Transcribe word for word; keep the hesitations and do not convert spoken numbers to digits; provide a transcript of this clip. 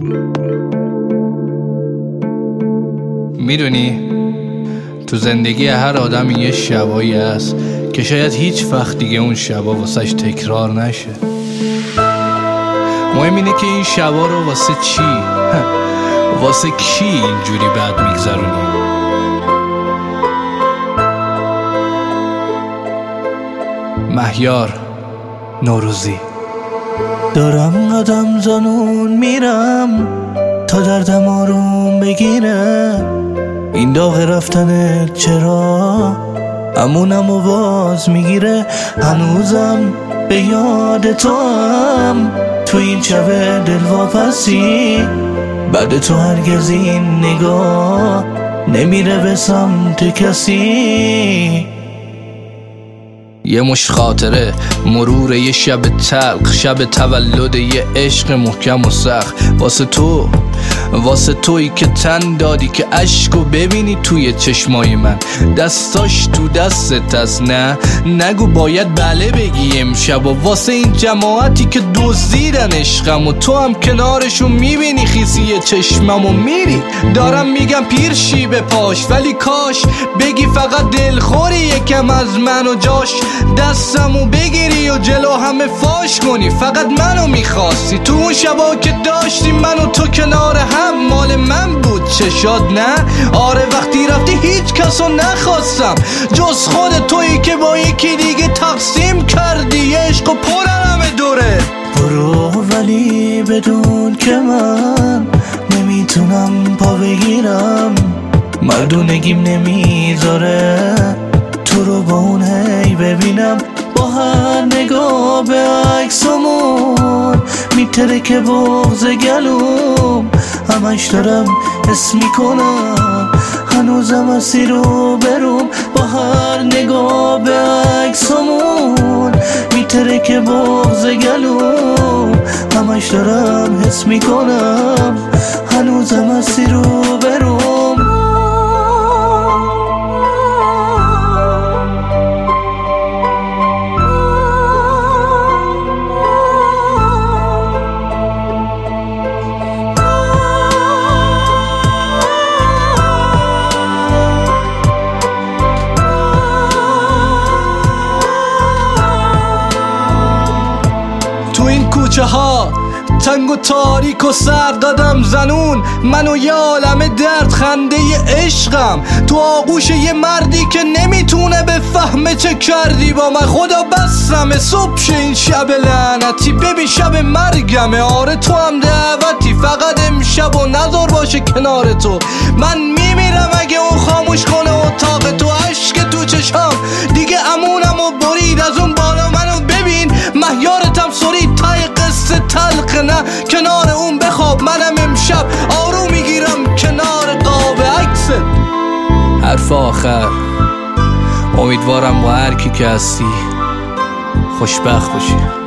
میدونی تو زندگی هر آدم یه شبایی هست که شاید هیچ وقت دیگه اون شبا واسش تکرار نشه. مهم اینه که این شبا رو واسه چی واسه کی اینجوری بد میگذرونی. مهیار نوروزی. دارم قدم زنون میرم تا دردم آروم بگیره، این داغ رفتنت چرا امونم و باز میگیره. هنوزم به یاد تو هم تو این شب دلواپسی، بعد تو هرگز این نگاه نمیره به سمت کسی. یه مش خاطره مرور یه شب تلخ، شب تولد یه عشق محکم و سخت. واسه تو واسه تویی که تن دادی که عشقو ببینی توی چشمای من، دستاش تو دستت هست. نه نگو باید بله بگی امشب. و واسه این جماعتی که دزدیدن عشقم و تو هم کنارشون میبینی خیسی چشمم و میری. دارم میگم پیرشی به پاش، ولی کاش بگی فقط دلخوری یکم از من و جاش دستمو بگیری و جلو همه فاش کنی. فقط منو میخواستی تو اون شبا که داشتی من و تو کنار هم، مال من بود چشاد نه؟ آره وقتی رفتی هیچ کسو نخواستم جز خود تویی که با یکی دیگه تقسیم کردی عشق و پرنمه دوره. برو ولی بدون که من نمیتونم پا بگیرم، مردونگیم نمیذاره تو رو با اون هی ببینم. با هر نگاه به عکسمون میترکه بغض گلوم، همش دارم حس میکنم هنوزم هستی رو بروم. با هر نگاه به عکسمون میترکه بغض گلوم، همش دارم حس میکنم هنوزم هستی رو بروم. کوچه ها تنگ و تاریک و سرقدم زنون، من و یه عالمه درد خنده ی عشقم تو آغوش یه مردی که نمیتونه بفهمه چه کردی با من. خدا بسمه صبح شه این شب لعنتی، ببین شب مرگمه. آره تو هم دعوتی، فقط امشب و نذار باشه کنار تو. من میمیرم اگه اون خاموش کنه اتاق تو. عشق تو چشام دیگه امونم و برید از اون بالا. منو ببین مهیارتم سرید تای قصه تلخ، نه کنار اون بخواب. منم امشب آروم میگیرم کنار قاب عکست. حرف آخر، امیدوارم با هر کی که هستی خوشبخت باشی.